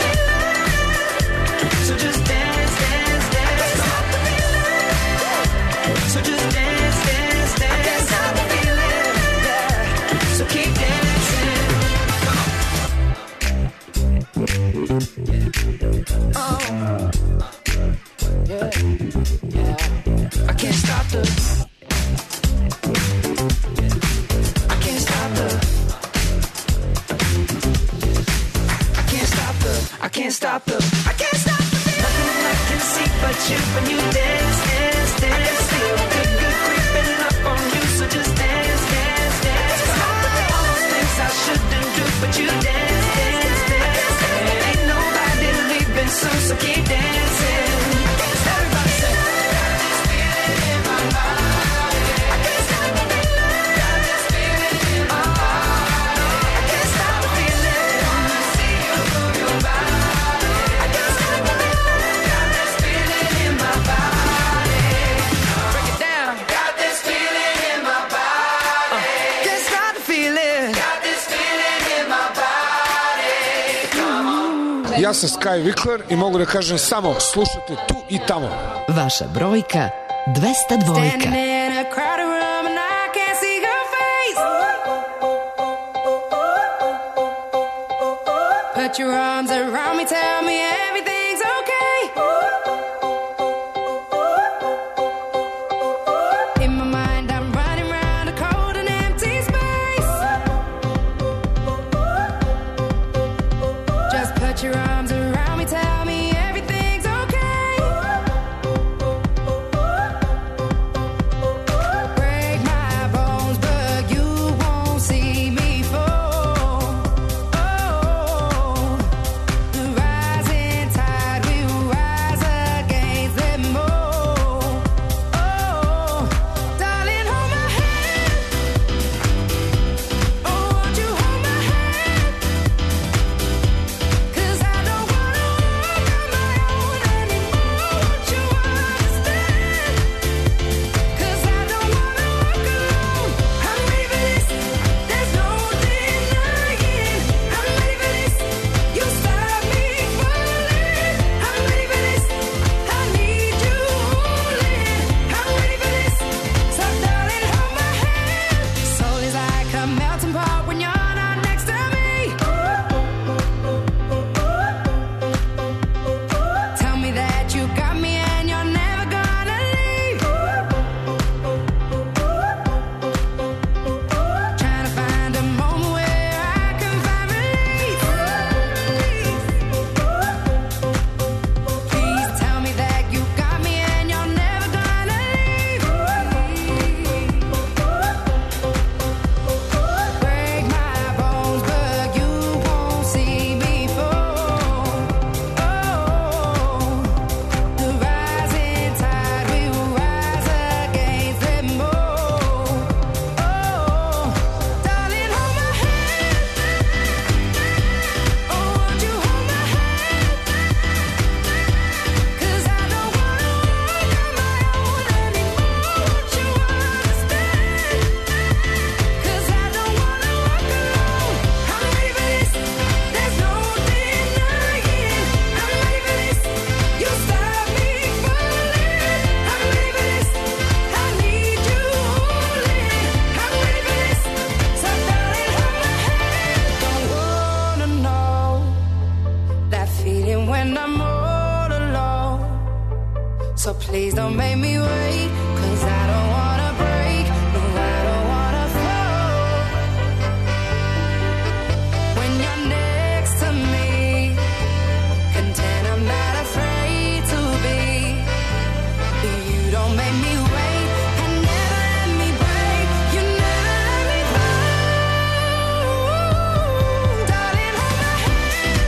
So just dance, dance, dance. So just dance, dance, dance. I can't stop the feeling, yeah. So keep dancing. Come on. Oh, yeah, yeah. I can't stop the. I can't stop the. I can't stop the. I can't stop the. I can't stop the. Nothing I can see but you when you dance, dance, dance. Feel good, good creeping up on you, so just dance, dance, dance. All those things I shouldn't do, but you dance, dance, dance. And ain't nobody leaving soon, so keep dancing. Everybody say, got this feeling in my body. I can't stop the feeling. Got this feeling in my body. I can't stop the feeling. Wanna see you move your body. I can't stop the feeling. Got this feeling in my body. Break it down. Got this feeling in my body. Can't stop the feeling. Got this feeling in my body. Come on. Ja sam Sky Vikler i mogu da kažem samo slušate tu i tamo. Vaša brojka dvesta dva. Standing in a crowded room and I can't see your face. Put your arms around me, tell me everything's okay. In my mind I'm running round a cold and empty space. Just put your arms around me, tell me everything's okay. Break my bones, but you won't see me fall. Oh, the rising tide will rise Please don't make me wait, 'cause I don't wanna break. No, I don't wanna fall. When you're next to me, content I'm not afraid to be. You don't make me wait and never let me break. You never let me fall. Darling, hold my hand.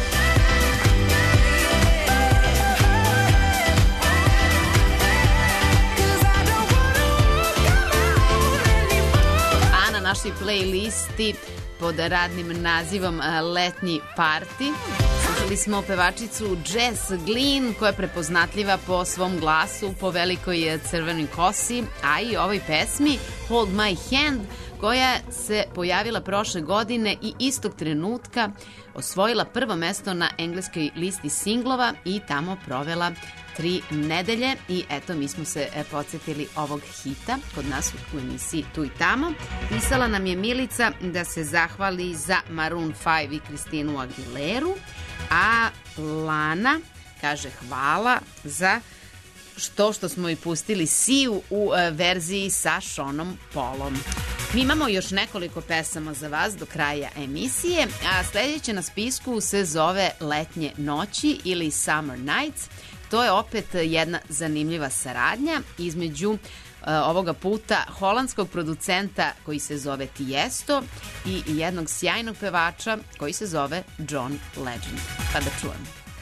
A na našoj playlisti pod radnim nazivom eh, Letnji parti slušali smo pevačicu Jess Glynn, koja je prepoznatljiva po svom glasu, po velikoj eh, crvenoj kosi, a i ovoj pesmi Hold My Hand, koja se pojavila prošle godine i istog trenutka osvojila prvo mesto na engleskoj listi singlova i tamo provela tri nedelje. I eto, mi smo se e, podsjetili ovog hita kod nas u emisiji Tu i tamo. Pisala nam je Milica da se zahvali za Maroon five i Kristinu Aguileru, a Lana kaže hvala za što što smo i pustili Siju u e, verziji sa Seanom Paulom. Mi imamo još nekoliko pesama za vas do kraja emisije, a sledeće na spisku se zove Letnje noći ili Summer Nights. To je opet jedna zanimljiva saradnja između uh, ovoga puta holandskog producenta koji se zove Tiesto i jednog sjajnog pevača koji se zove John Legend. Pa da čujemo.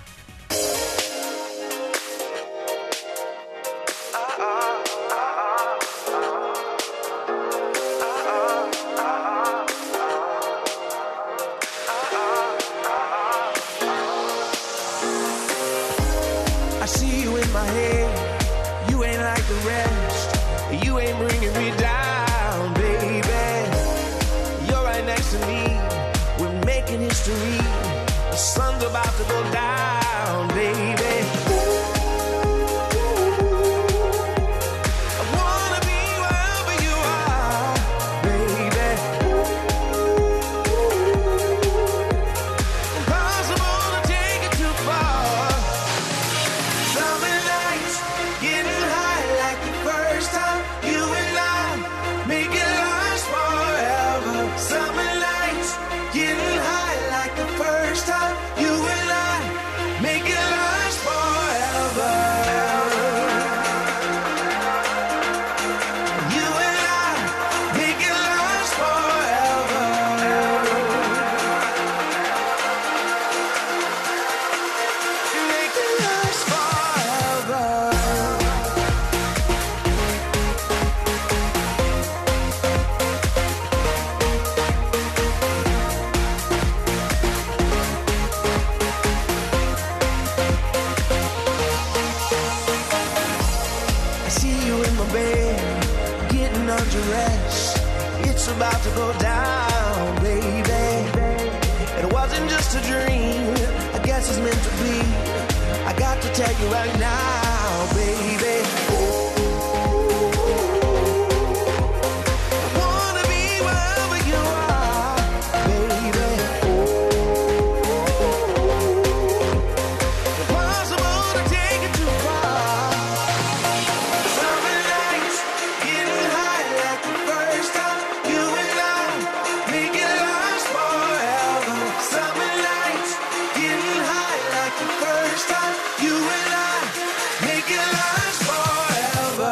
I see you in my head. You ain't like the rest. You ain't bringing me down, baby. You're right next to me. We're making history. The sun's about to go down, baby. I wanna be wherever you are, baby. Impossible to take it too far. Summer nights, getting high like the first time. You and I make it last forever. Summer nights, getting high like the first time. You and I make it last forever. You and I make it last forever. Make it last forever. I see you in my bed, getting undressed. It's about to go down, baby. It wasn't just a dream, I guess it's meant to be. I got to tell you right now, baby. I wanna be wherever you are, baby. Impossible to take it too far. Summer nights, getting high like the first time. You and I make it last forever. Summer nights, getting high like the first time. You and I make it last forever.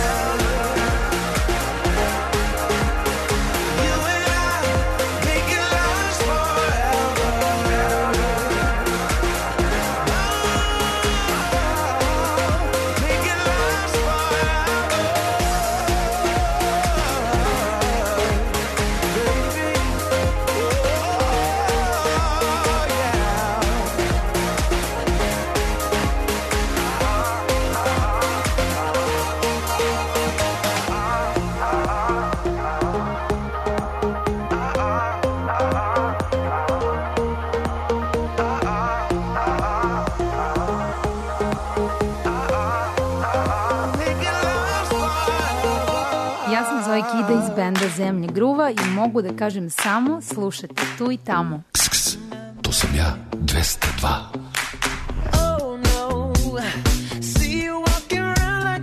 You and I make it last forever. Make it last forever. Baby, oh yeah. Ja sam Zoe Kida iz benda Zemlje gruva i mogu da kažem samo slušajte Tu i tamo. To sam ja, dvesta dva. Oh no, see you walking around like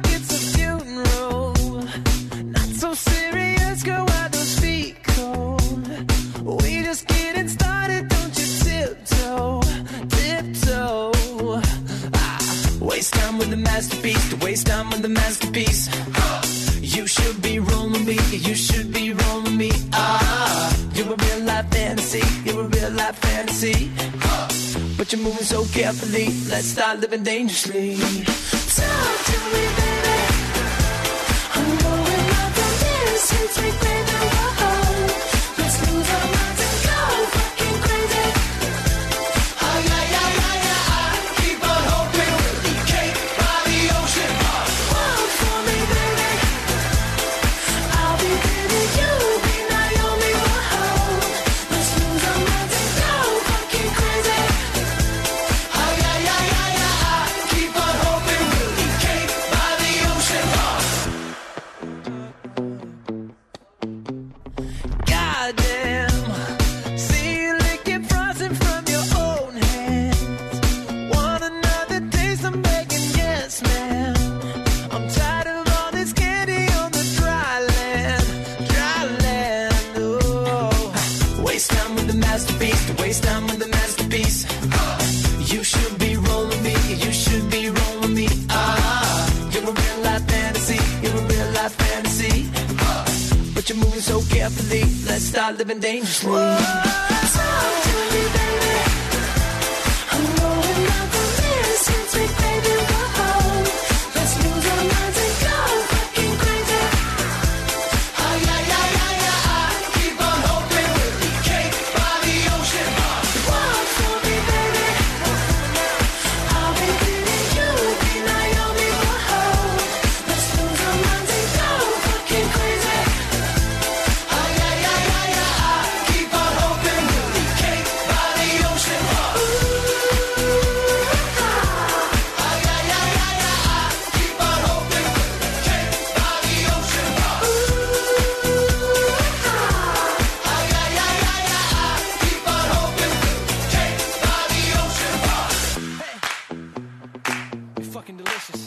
fantasy. But you're moving so carefully, let's start living dangerously. Talk to me, baby. I'm going up on this sweet, sweet baby. Whoa. Let's lose our minds and go fucking crazy. Oh yeah, yeah, yeah, yeah. I keep on hoping we'll be cake by the ocean. Walk for me, baby. I'll be baby, you'll be Naomi. Whoa. Let's lose our minds and go fucking crazy. Oh yeah, yeah, yeah, yeah. I keep on hoping we'll be cake by the ocean. Goddamn, see you licking frosting from your own hands. Want another taste? I'm begging, yes, ma'am. I'm tired of all this candy on the dry land, dry land. Oh, waste time with the masterpiece, to waste time with the masterpiece. You should be rolling me, you should be rolling me. Ah, you're a real life fantasy, you're a real life fantasy. But you're moving so carefully, let's start living dangerously. Talk to me, baby. I'm going up on this sweet, sweet baby. Whoa. Let's lose our minds and go fucking crazy. Oh yeah, yeah, yeah, yeah. I keep on hoping we'll be cake by the ocean. Walk for me, baby. I'll be pretty, you'll be Naomi. Whoa. Let's lose our minds and go fucking crazy. Oh yeah, yeah, yeah, yeah. I keep on hoping we'll be cake by the ocean. Ooh, oh yeah, yeah, yeah, yeah. I keep on hoping we'll be cake by the ocean. Ooh, oh yeah, yeah, yeah, yeah. I keep on hoping we'll be cake by the ocean. Hey, you're fucking delicious.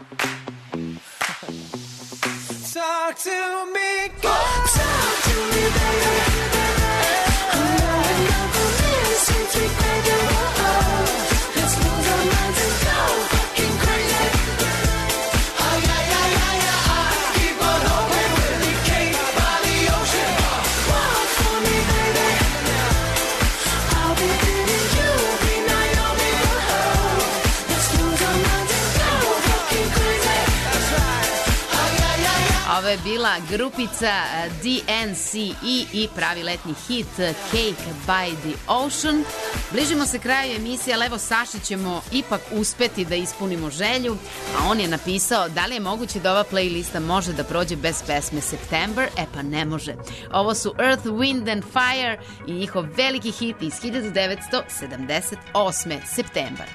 Talk to me, girl. Talk to me, baby. I'm going up on this sweet, sweet baby. Whoa. Let's lose our minds and go fucking crazy. Oh yeah, yeah, yeah, yeah. I keep on hoping we'll be cake by the ocean. Walk for me, baby. I'll be pretty, you'll be Naomi. Whoa. Let's lose our minds and go fucking crazy. That's right. Oh yeah, yeah, yeah. Ovo je bila grupica eh, D N C E i pravi letni hit eh, Cake by the Ocean. Bližimo se kraju emisije, ali evo Saši ćemo ipak uspeti da ispunimo želju, a on je napisao da li je moguće da ova playlista može da prođe bez pesme September? E pa ne može. Ovo su Earth, Wind and Fire i njihov veliki hit iz hiljadu devetsto sedamdeset osme. September.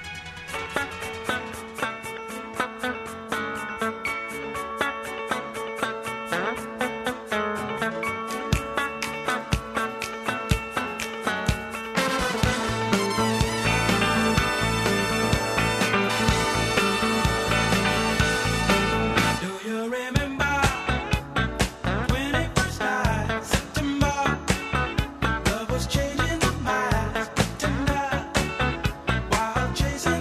Do you remember when it first started? September, love was changing the minds. September, while chasing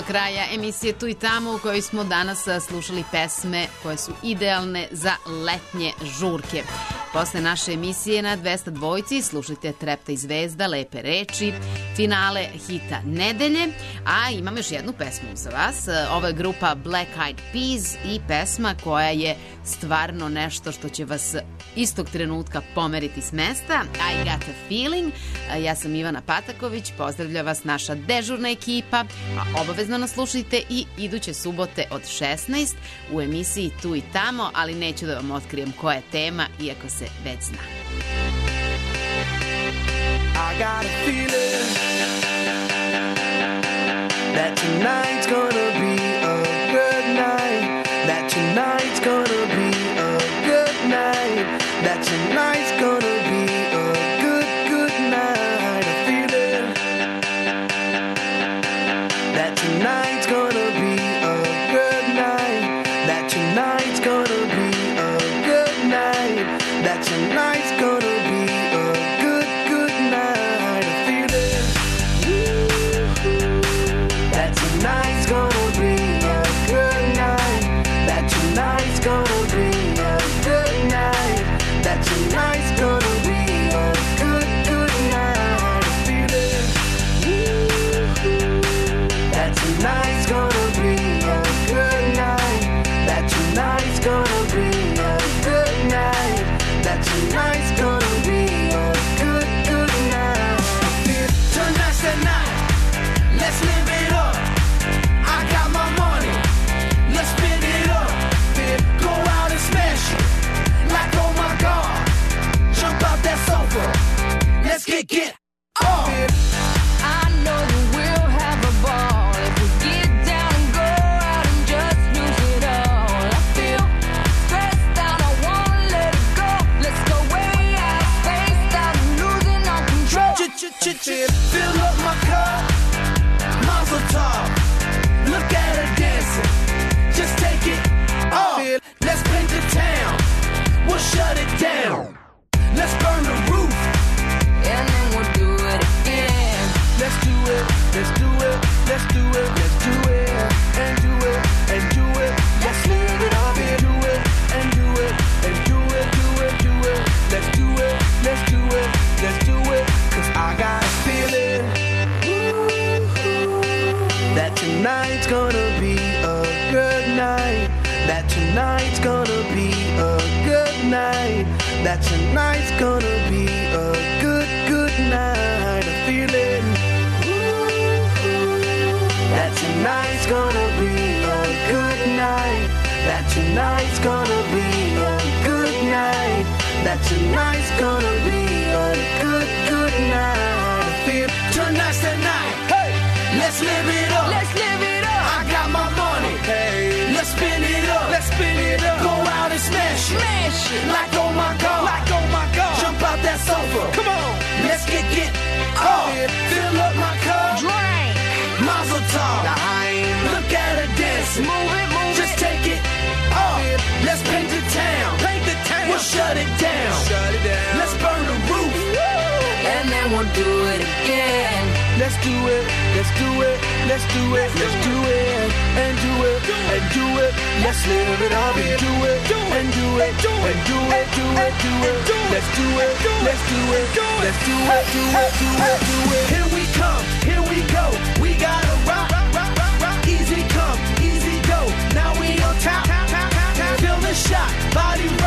kraja emisije Tu i tamo u kojoj smo danas slušali pesme koje su idealne za letnje žurke. Posle naše emisije na dvesta dvojci slušajte Trepta i zvezda, Lepe reči, finale hita nedelje, a imam još jednu pesmu za vas. Ovo je grupa Black Eyed Peas i pesma koja je stvarno nešto što će vas istog trenutka pomeriti s mesta. I got a feeling. Ja sam Ivana Pataković, pozdravlja vas naša dežurna ekipa, a obavezno nas slušajte i iduće subote od šesnaest u emisiji Tu i tamo, ali neću da vam otkrijem koja je tema, iako se već zna. I got a feeling that tonight's gonna be a good night, that tonight's gonna be a good night, that tonight's gonna be a good, good night. A feeling that tonight's gonna be a good night, that tonight's gonna be a good night, that tonight's gonna be a good, good night. A feeling that tonight's gonna be a good night, that tonight's gonna be a good night, that tonight's gonna be a good, good night. A feeling that tonight's gonna be a good night, that tonight's gonna be a good night, that tonight's gonna be a good, good night. Tonight's the night, let's live it up. I got my money, let's spend it up. Go out and smash it, like oh my god. Jump out that sofa, let's get get off. I know that we'll have a ball if we get down and go out and just lose it all. I feel stressed out, I wanna let it go. Let's go way out, spaced out, and losing all control. Fill up my cup, Mazel tov. Look at her dancing, just take it off. Let's paint the town, we'll shut it down. Let's burn the roof, And then we'll do it again. let's do it, let's do it, let's do it, let's do it, and do it, and do it. Let's live it up and do it, and do it, and do it, do it, do it. Let's do it, let's do it, let's do it. Cause I got a feeling that tonight's gonna be a good night, that tonight's gonna be a good night, that tonight's gonna be a good, good night. A feeling that tonight's gonna be a good night, that tonight's gonna be a good night, that tonight's gonna be a good, good night. I feel tonight's the night, hey, let's live it up, Let's live it up. I got my money, hey, let's spin it up, let's spin it up, go out and smash it, Smash it. like oh my god, like oh my god, jump out that sofa, come on, let's get get off, fill up my cup, Drink. Mazel tov. Look at her dancing. Move it, move Just it. take it off. Let's paint the town. Paint the town. We'll shut it down. Shut it down. Let's burn the roof. And then we'll do it again. Let's do it. Let's do it. Let's do it. Let's do it. And do it. And do it. Let's live it up and do it. And do it. And do it. Do it. Do it. Let's do it. Let's do it. Let's do it. Do it. Do it. Do it. Here we come. Here we go. We gotta rock. Easy come, easy go. Now we on top. Feel the shot. Body